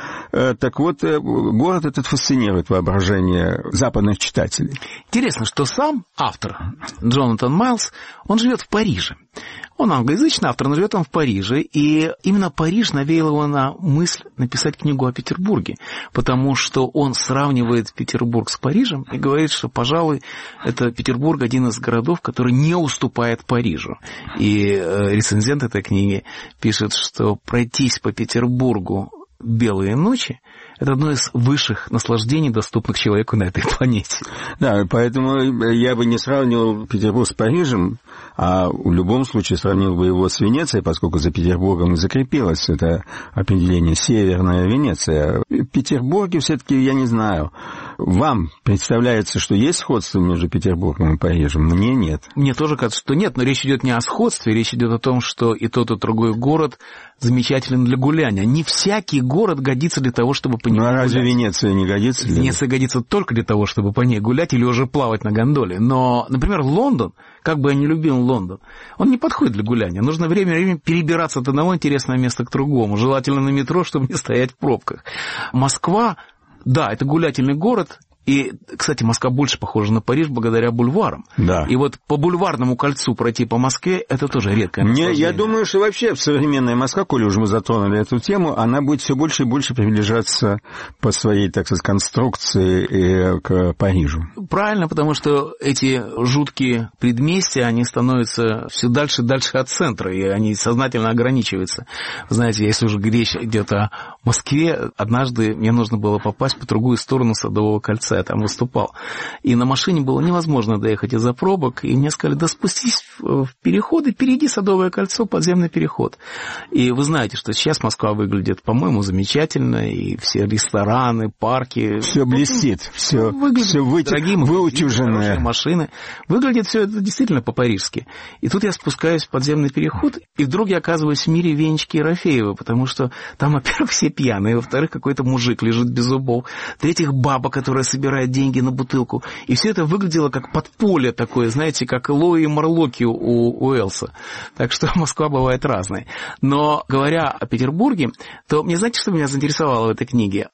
Так вот, город этот фасцинирует воображение западных читателей. Интересно, что сам автор, Джонатан Майлз, он живет в Париже. Он англоязычный автор, но живет он в Париже, и именно Париж навеял его на мысль написать книгу о Петербурге, потому что он сравнивает Петербург с Парижем и говорит, что, пожалуй, это Петербург один из городов, который не уступает Парижу. И рецензент этой книги пишет, что пройтись по Петербургу белые ночи — это одно из высших наслаждений, доступных человеку на этой планете. Да, поэтому я бы не сравнивал Петербург с Парижем, а в любом случае сравнил бы его с Венецией, поскольку за Петербургом и закрепилось это определение «Северная Венеция». В Петербурге все-таки, я не знаю, вам представляется, что есть сходство между Петербургом и Парижем? Мне нет. Мне тоже кажется, что нет, но речь идет не о сходстве, речь идет о том, что и тот, и другой город замечателен для гуляния. Не всякий город годится для того, чтобы по нему ну, а гулять. разве Венеция не годится? Венеция годится только для того, чтобы по ней гулять или уже плавать на гондоле. Но, например, Лондон, как бы я ни любил Лондон, он не подходит для гуляния. Нужно время-время перебираться от одного интересного места к другому. Желательно на метро, чтобы не стоять в пробках. Москва, да, это гулятельный город. И, кстати, Москва больше похожа на Париж благодаря бульварам. Да. И вот по бульварному кольцу пройти по Москве — это тоже редкое наслаждение. Я думаю, что вообще современная Москва, коли уже мы затронули эту тему, она будет все больше и больше приближаться по своей, так сказать, конструкции к Парижу. Правильно, потому что эти жуткие предместья, они становятся все дальше и дальше от центра, и они сознательно ограничиваются. Знаете, если уже речь идет о Москве, однажды мне нужно было попасть по другую сторону Садового кольца. Я там выступал. И на машине было невозможно доехать из-за пробок. И мне сказали, да спустись в переход и перейди Садовое кольцо, подземный переход. И вы знаете, что сейчас Москва выглядит, по-моему, замечательно. И все рестораны, парки. Все блестит, все, выглядит все вы... дорогим, выутюженное. Машины. Выглядит все это действительно по-парижски. И тут я спускаюсь в подземный переход, и вдруг я оказываюсь в мире Венечки Ерофеева, потому что там, во-первых, все пьяные, во-вторых, какой-то мужик лежит без зубов, в-третьих, баба, которая собирает деньги на бутылку. И все это выглядело как подполье такое, знаете, как Лои и Марлоки у Уэллса. Так что Москва бывает разной. Но говоря о Петербурге, то мне знаете, что меня заинтересовало в этой книге? Он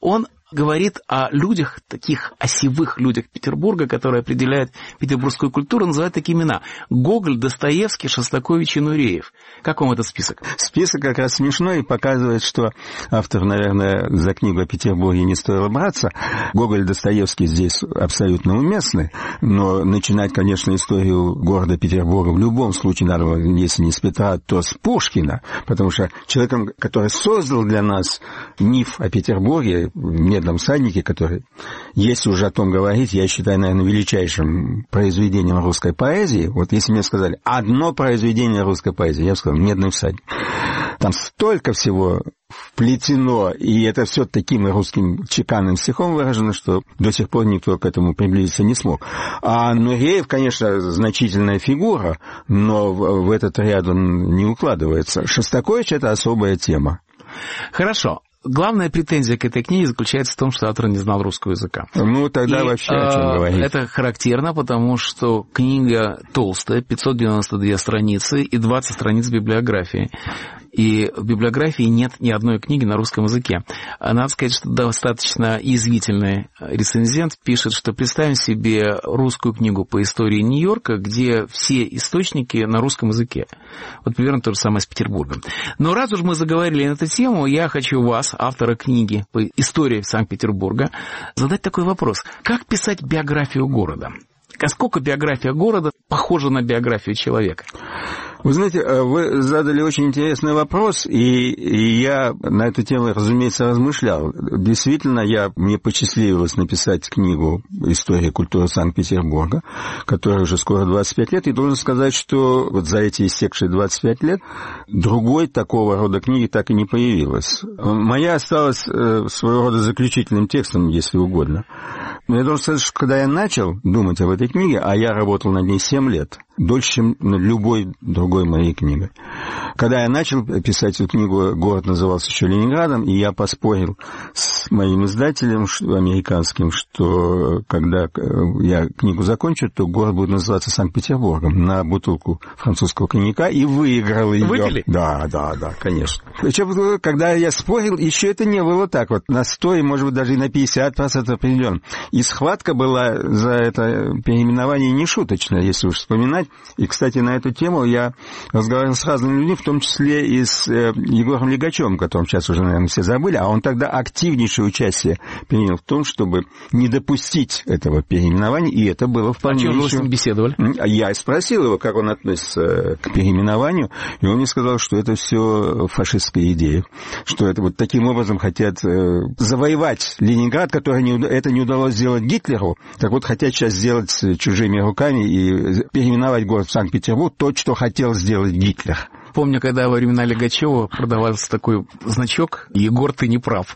говорит о людях, таких осевых людях Петербурга, которые определяют петербургскую культуру, называют такие имена. Гоголь, Достоевский, Шостакович и Нуреев. Как вам этот список? Список как раз смешной и показывает, что автор, наверное, за книгу о Петербурге не стоило браться. Гоголь и Достоевский здесь абсолютно уместны, но начинать, конечно, историю города Петербурга в любом случае надо, если не с Петра, то с Пушкина, потому что человеком, который создал для нас миф о Петербурге, «Медном всаднике», который, если уже о том говорить, я считаю, наверное, величайшим произведением русской поэзии. Вот если мне сказали одно произведение русской поэзии, я бы сказал «Медный всадник». Там столько всего вплетено, и это все таким русским чеканным стихом выражено, что до сих пор никто к этому приблизиться не смог. А Нуреев, конечно, значительная фигура, но в, в этот ряд он не укладывается. Шостакович — это особая тема. Хорошо. Главная претензия к этой книге заключается в том, что автор не знал русского языка. Ну, тогда и, вообще о чем говорить. Это характерно, потому что книга толстая, пятьсот девяносто две страницы и двадцать страниц библиографии. И в библиографии нет ни одной книги на русском языке. Надо сказать, что достаточно язвительный рецензент пишет, что представим себе русскую книгу по истории Нью-Йорка, где все источники на русском языке. Вот примерно то же самое с Петербургом. Но раз уж мы заговорили на эту тему, я хочу вас, автора книги по истории Санкт-Петербурга, задать такой вопрос. Как писать биографию города? Насколько биография города похожа на биографию человека? Вы знаете, вы задали очень интересный вопрос, и, и я на эту тему, разумеется, размышлял. Действительно, я, мне посчастливилось написать книгу «История культуры Санкт-Петербурга», которая уже скоро двадцать пять лет, и должен сказать, что вот за эти истекшие двадцать пять лет другой такого рода книги так и не появилась. Моя осталась своего рода заключительным текстом, если угодно. Но я должен сказать, что когда я начал думать об этой книге, а я работал над ней семь лет, дольше, чем над любой другой моей книгой. Когда я начал писать эту книгу, город назывался еще Ленинградом, и я поспорил с моим издателем американским, что когда я книгу закончу, то город будет называться Санкт-Петербургом, на бутылку французского коньяка, и выиграл ее. Выпили? Да, да, да, конечно. Причем, когда я спорил, еще это не было так вот, на сто, и, может быть, даже и на пятьдесят процентов определен. И схватка была за это переименование нешуточная, если уж вспоминать. И, кстати, на эту тему я разговаривал с разными людьми, в том числе и с э, Егором Легачевым, которым сейчас уже, наверное, все забыли, а он тогда активнейшее участие принял в том, чтобы не допустить этого переименования, и это было вполне... А чем вы с ним беседовали? Я спросил его, как он относится к переименованию, и он мне сказал, что это все фашистская идея, что это вот таким образом хотят э, завоевать Ленинград, который не, это не удалось сделать Гитлеру, так вот хотят сейчас сделать чужими руками и переименовать город в Санкт-Петербург, то, что хотел сделать Гитлер. Помню, когда во времена Легачева продавался такой значок «Егор, ты не прав».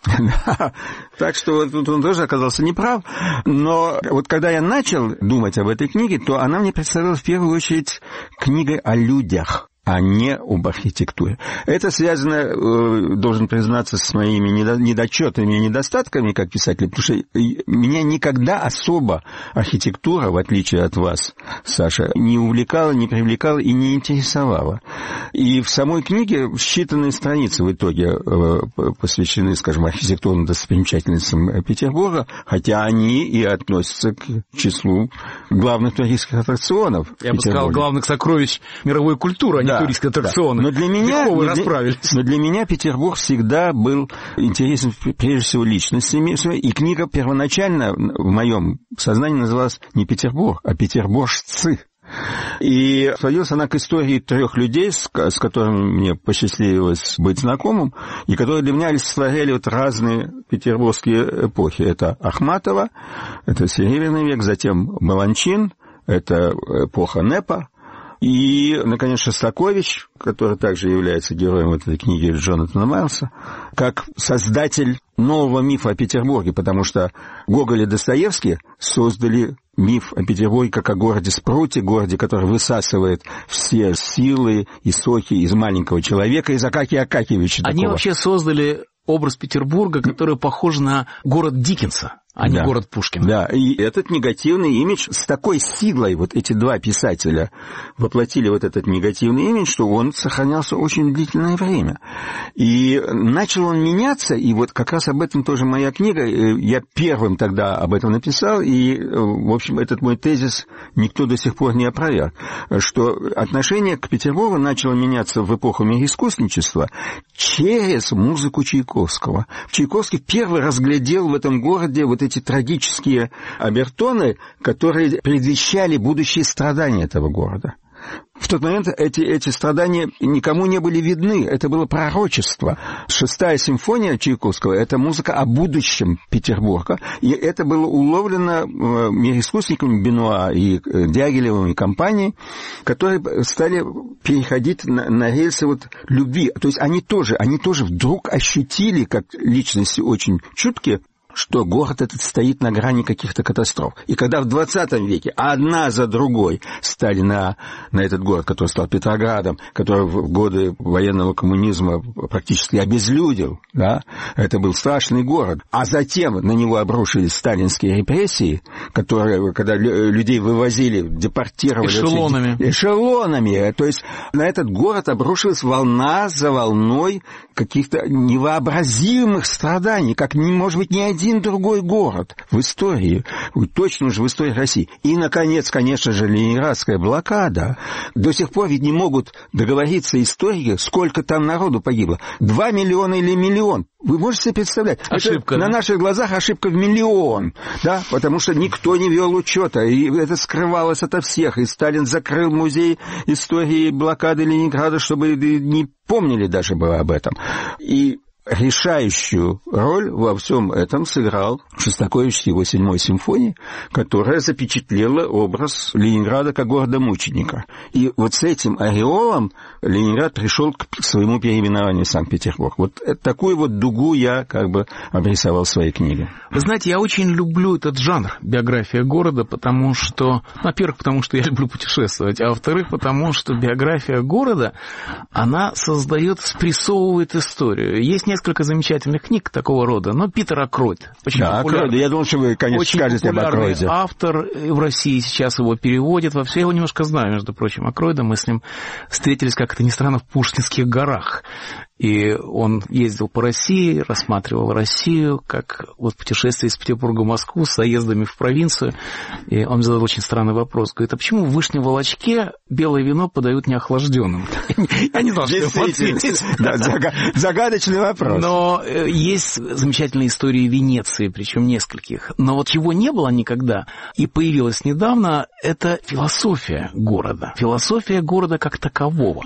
Так что тут он тоже оказался неправ. Но вот когда я начал думать об этой книге, то она мне представилась в первую очередь книгой о людях, а не об архитектуре. Это связано, должен признаться, с моими недочетами и недостатками как писателя, потому что меня никогда особо архитектура, в отличие от вас, Саша, не увлекала, не привлекала и не интересовала. И в самой книге считанные страницы в итоге посвящены, скажем, архитектурным достопримечательностям Петербурга, хотя они и относятся к числу главных туристских аттракционов. Я бы сказал, главных сокровищ мировой культуры, а не туристские аттракционы. Но для меня, но для, но для меня Петербург всегда был интересен прежде всего личностями. И книга первоначально в моем сознании называлась не Петербург, а Петербуржцы. И сводилась она к истории трех людей, с, с которыми мне посчастливилось быть знакомым, и которые для меня олицетворяли вот разные петербургские эпохи. Это Ахматова, это Серебряный век, затем Баланчин, это эпоха НЭПа, и, наконец, Шостакович, который также является героем этой книги Джонатана Майлса, как создатель нового мифа о Петербурге, потому что Гоголь и Достоевский создали миф о Петербурге как о городе-спруте, городе, который высасывает все силы и соки из маленького человека, из Акакия Акакиевича. Они такого. Вообще создали образ Петербурга, который похож на город Диккенса. а не да. город Пушкина. Да, и этот негативный имидж с такой силой, вот эти два писателя воплотили вот этот негативный имидж, что он сохранялся очень длительное время. И начал он меняться, и вот как раз об этом тоже моя книга, я первым тогда об этом написал, и, в общем, этот мой тезис никто до сих пор не опроверг, что отношение к Петербургу начало меняться в эпоху мироискусничества через музыку Чайковского. Чайковский первый разглядел в этом городе вот эти трагические обертоны, которые предвещали будущие страдания этого города. В тот момент эти, эти страдания никому не были видны, это было пророчество. Шестая симфония Чайковского — это музыка о будущем Петербурга, и это было уловлено мироискусниками Бенуа и Дягилевым и компанией, которые стали переходить на, на рельсы вот любви. То есть они тоже, они тоже вдруг ощутили, как личности очень чуткие, что город этот стоит на грани каких-то катастроф. И когда в двадцатом веке одна за другой стали на, на этот город, который стал Петроградом, который в годы военного коммунизма практически обезлюдил, да, это был страшный город, а затем на него обрушились сталинские репрессии, которые, когда людей вывозили, депортировали... Эшелонами. Эшелонами. То есть на этот город обрушилась волна за волной каких-то невообразимых страданий, как, не может быть, ни один один другой город в истории, точно уже в истории России. И, наконец, конечно же, Ленинградская блокада. До сих пор ведь не могут договориться историки, сколько там народу погибло. Два миллиона или миллион. Вы можете себе представлять? Ошибка. Это, да? На наших глазах ошибка в миллион, да, потому что никто не вел учета, и это скрывалось ото всех. И Сталин закрыл музей истории блокады Ленинграда, чтобы не помнили даже было об этом. И решающую роль во всем этом сыграл Шостакович с его седьмой симфонией, которая запечатлела образ Ленинграда как города-мученика. И вот с этим ореолом Ленинград пришел к своему переименованию в Санкт-Петербург. Вот такую вот дугу я как бы обрисовал в своей книге. Вы знаете, я очень люблю этот жанр, биография города, потому что, во-первых, потому что я люблю путешествовать, а во-вторых, потому что биография города, она создает, спрессовывает историю. Есть несколько замечательных книг такого рода, но Питер Акройд. Очень да, Акройд. Я думал, что вы, конечно, очень скажете об Акройде. Автор в России сейчас его переводит во все. Я его немножко знаю, между прочим, Акройда. Мы с ним встретились, как это ни странно, в Пушкинских горах. И он ездил по России, рассматривал Россию, как вот путешествие из Петербурга в Москву с заездами в провинцию. И он задал очень странный вопрос. Говорит, а почему в Вышнем Волочке белое вино подают неохлажденным? Я не знал, что его ответить. Загадочный вопрос. Но есть замечательные истории Венеции, причем нескольких. Но вот чего не было никогда и появилось недавно, это философия города. Философия города как такового.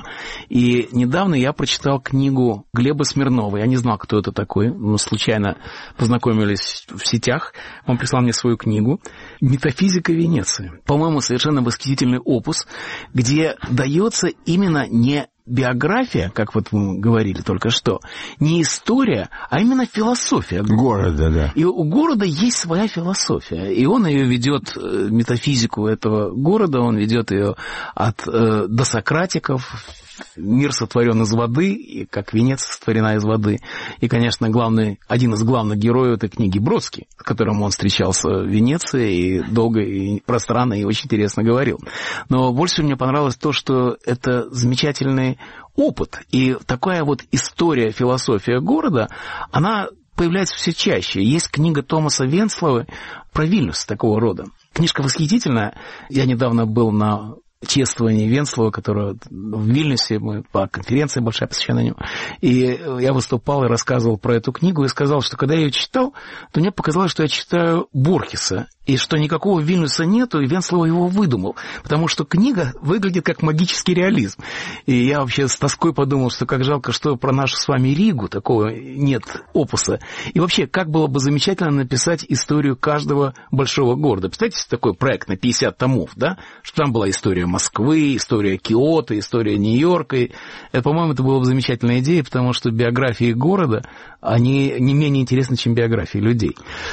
И недавно я прочитал книгу Глеба Смирнова. Я не знал, кто это такой. Мы случайно познакомились в сетях. Он прислал мне свою книгу «Метафизика Венеции». По-моему, совершенно восхитительный опус, где дается именно не биография, как вот мы говорили только что, не история, а именно философия города, да. И у города есть своя философия, и он ее ведет, метафизику этого города, он ведет ее от э, досократиков. Мир сотворен из воды, и как Венеция сотворена из воды. И, конечно, главный, один из главных героев этой книги Бродский, с которым он встречался в Венеции и долго, и пространно, и очень интересно говорил. Но больше всего мне понравилось то, что это замечательный опыт. И такая вот история, философия города, она появляется все чаще. Есть книга Томаса Венслова про Вильнюс такого рода. Книжка восхитительная. Я недавно был на чествование Венслова, которое в Вильнюсе, мы по конференции большая посвящена ему, и я выступал и рассказывал про эту книгу, и сказал, что когда я ее читал, то мне показалось, что я читаю Борхеса, и что никакого Вильнюса нету, и Венслова его выдумал, потому что книга выглядит как магический реализм. И я вообще с тоской подумал, что как жалко, что про нашу с вами Ригу такого нет опуса. И вообще, как было бы замечательно написать историю каждого большого города. Представляете, такой проект на пятьдесят томов, да? Что там была история Москвы, история Киото, история Нью-Йорка. И это, по-моему, это была бы замечательная идея, потому что биографии города, они не менее интересны, чем биографии людей.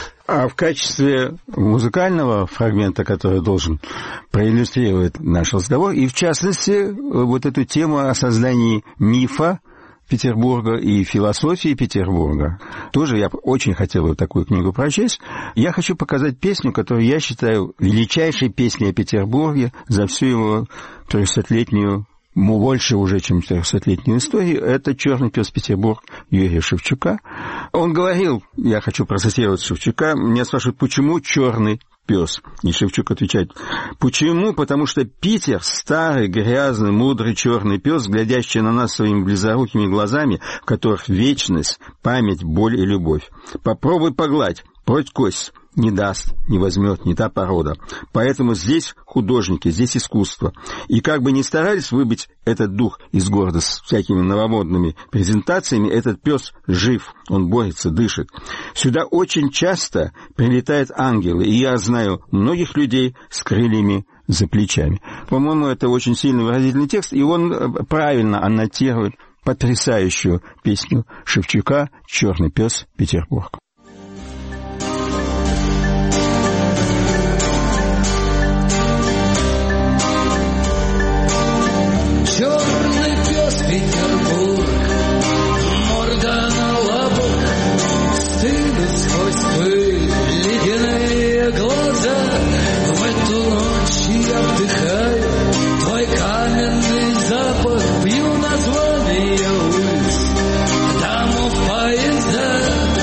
А в качестве музыкального фрагмента, который должен проиллюстрировать наш разговор, и в частности, вот эту тему о создании мифа Петербурга и философии Петербурга. Тоже я очень хотел бы такую книгу прочесть. Я хочу показать песню, которую я считаю величайшей песней о Петербурге за всю его трехсотлетнюю, больше уже, чем трехсотлетнюю историю. Это «Черный пес Петербург» Юрия Шевчука. Он говорил, я хочу процитировать Шевчука, меня спрашивают, почему черный пес? И Шевчук отвечает, почему? Потому что Питер — старый, грязный, мудрый черный пес, глядящий на нас своими близорукими глазами, в которых вечность, память, боль и любовь. Попробуй погладь, прочь кость. Не даст, не возьмет, не та порода. Поэтому здесь художники, здесь искусство. И как бы ни старались выбить этот дух из города с всякими новомодными презентациями, этот пес жив, он борется, дышит. Сюда очень часто прилетают ангелы, и я знаю многих людей с крыльями за плечами. По-моему, это очень сильный выразительный текст, и он правильно аннотирует потрясающую песню Шевчука «Черный пес Петербург». Черный пес Петербург, морда на лапах, стынут сквозь пыль ледяные глаза. В эту ночь я вдыхаю твой каменный запах, пью название улиц, домов, поезда.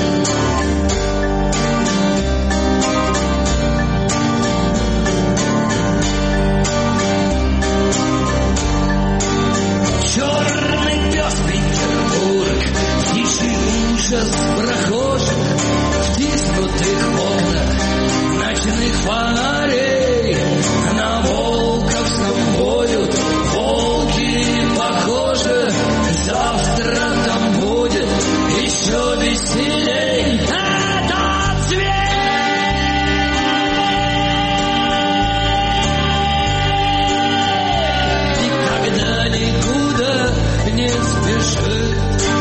Черный пес Петербург, тихий ужас прохожих, втиснутых в окна ночных фонарей. На волковском воют волки, похоже, завтра там будет еще веселей. Этот зверь никогда никуда не спешит.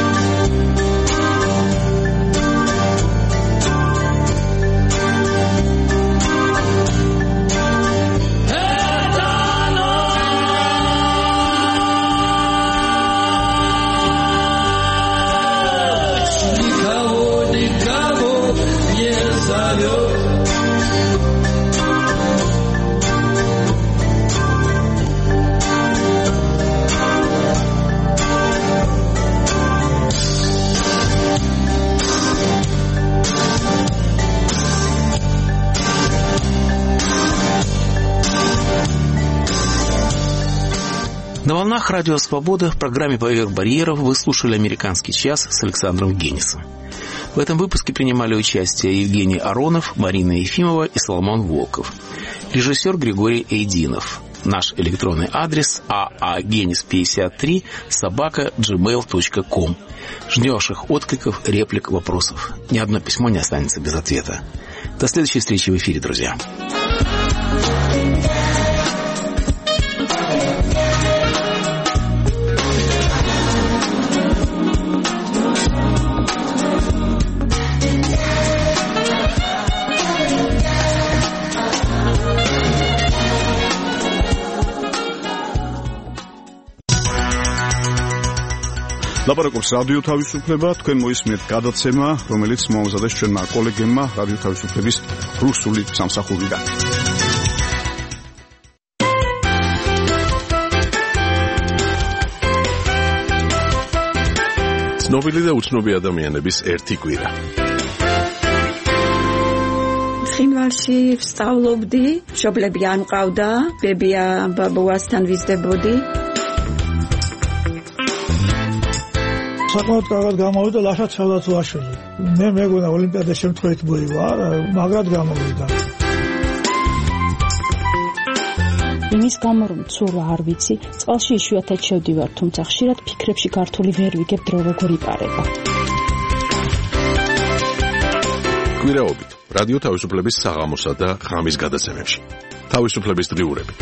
На волнах Радио Свобода в программе «Поверх барьеров» вы слушали «Американский час» с Александром Генисом. В этом выпуске принимали участие Евгений Аронов, Марина Ефимова и Соломон Волков. Режиссер Григорий Эйдинов. Наш электронный адрес а а генис пятьдесят три собака джи мейл точка ком. Ждем ваших откликов, реплик, вопросов. Ни одно письмо не останется без ответа. До следующей встречи в эфире, друзья. ლაპარაკობს რადიო თავისუფლება, თქვენ მოისმენთ გადაცემა, რომელიც მოამზადეს ჩვენმა კოლეგებმა რადიო თავისუფლების რუსული სამსახურიდან. ცნობილი და უცნობი ადამიანების ერთი კვირა. ცხინვალში ვსწავლობდი, მშობლები არ მყავდა, ბებია ბაბუასთან ვიზრდებოდი. საკმაოდ კარგად გამოვიდა ლაშა ცელათუაშვილი. მე მეგონა ოლიმპიადა შემთხვევით მოივა, მაგრად გამოვიდა. იმის გამო რომ ცურვა არ ვიცი, წყალში იშვიათად შევდივარ, თუმცა ხშირად ფიქრებში გართული ვერ ვიგებ დრო როგორ იპარება. კვირაობით რადიო თავისუფლების საღამოსა და ღამის გადაცემებში. თავისუფლების დღიურები.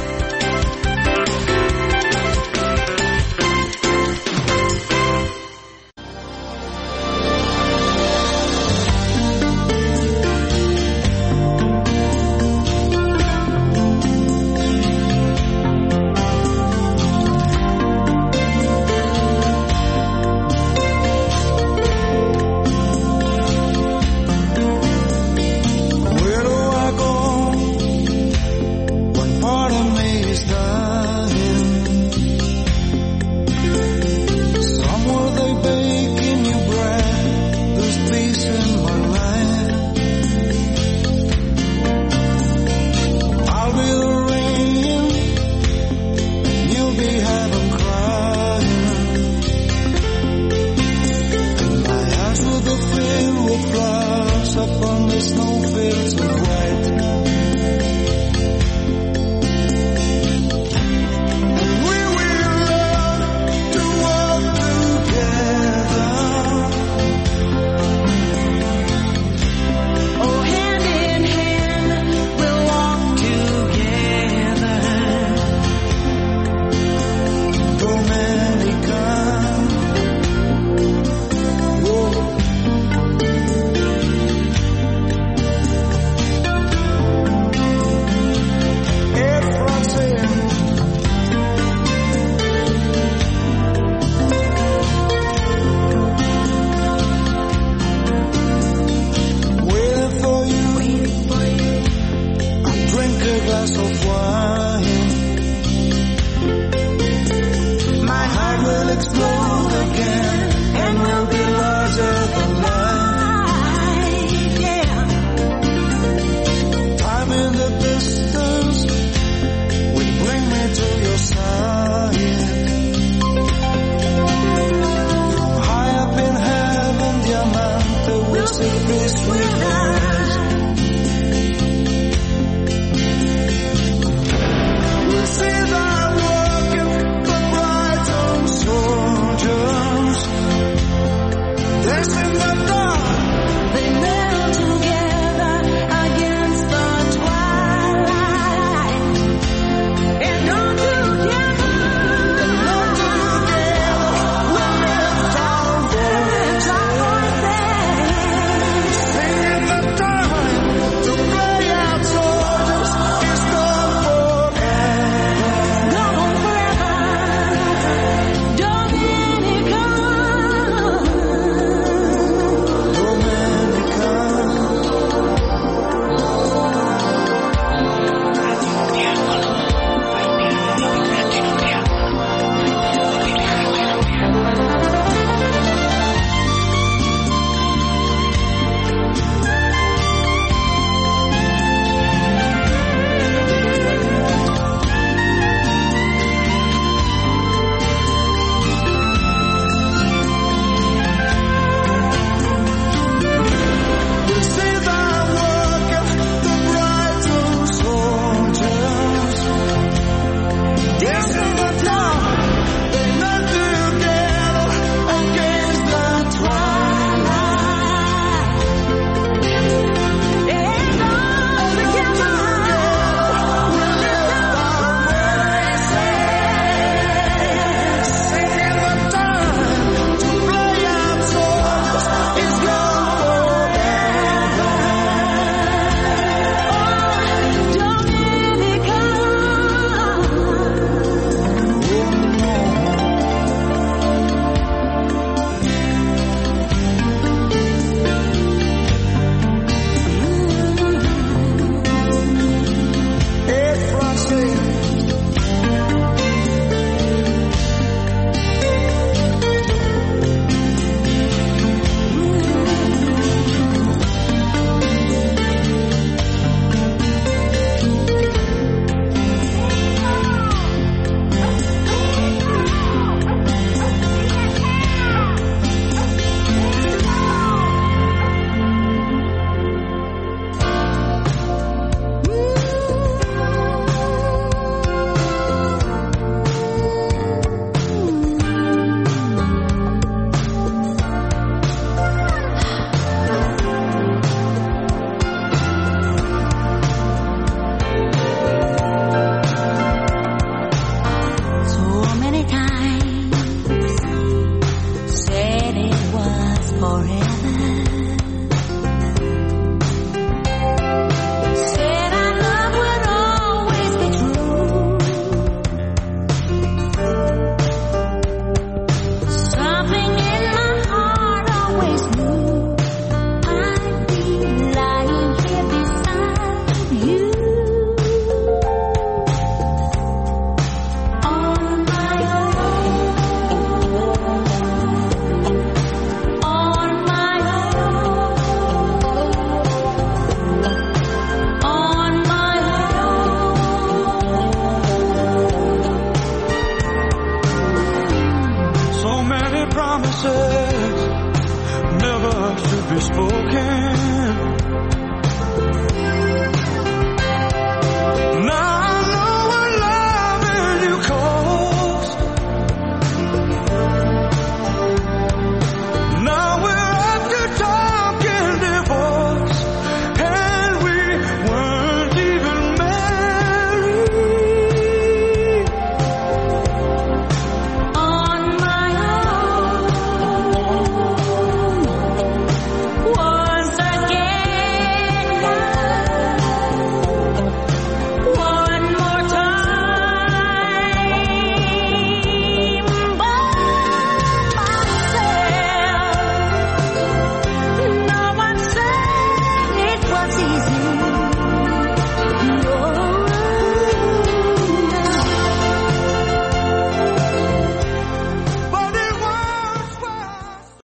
never should be spoken.